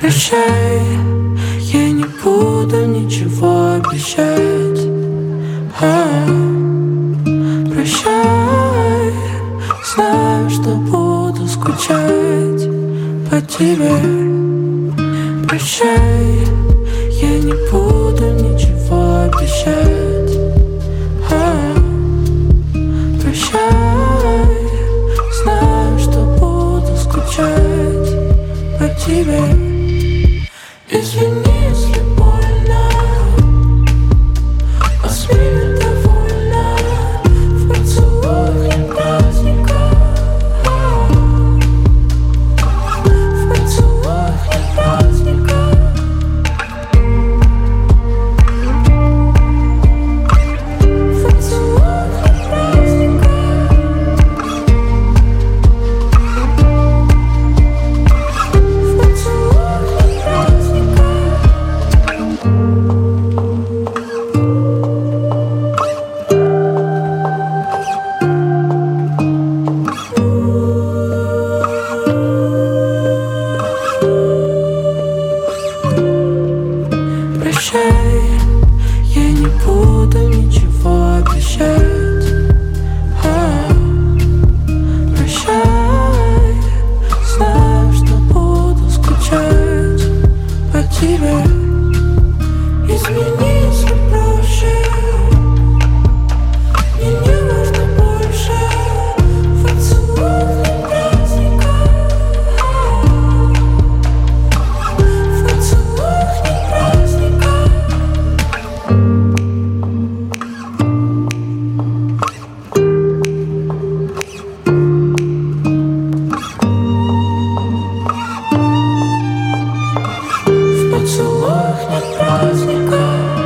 Прощай, я не буду ничего обещать. Прощай, знаю, что буду скучать по тебе. Прощай, я не буду ничего обещать. Прощай, знаю, что буду скучать по тебе. Извини, если больно, осмель довольно в поцелуях и праздниках. В поцелуях и праздниках. В поцелуях и праздниках. В поцелуях и праздниках. Прощай, я не буду ничего обещать. Прощай, знаю, что буду скучать по тебе. Измени, если проще, мне не важно больше. В поцелуях и праздниках. В поцелуях и праздниках. В поцелуях нет праздника.